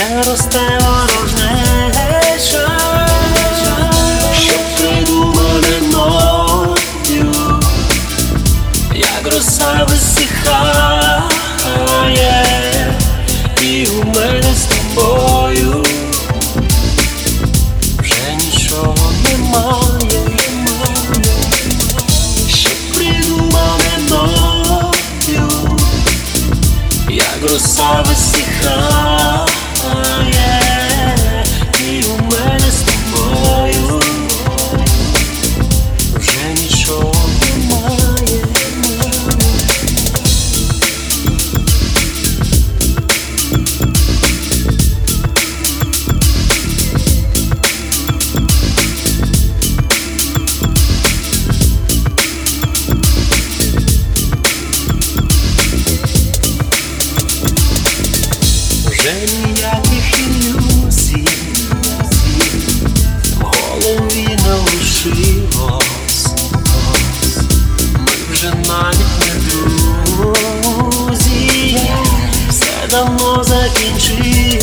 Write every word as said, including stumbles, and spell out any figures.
вже росте ворожнеча, що придумане мною, як роса висихає, і у мене з тобою вже нічого немає, що придумане мною, як роса висихає, і у мене з тобою вже нічого немає. Вже ніяких ілюзій в голові не лишилось, ми вже навіть не друзі, все давно закінчилось.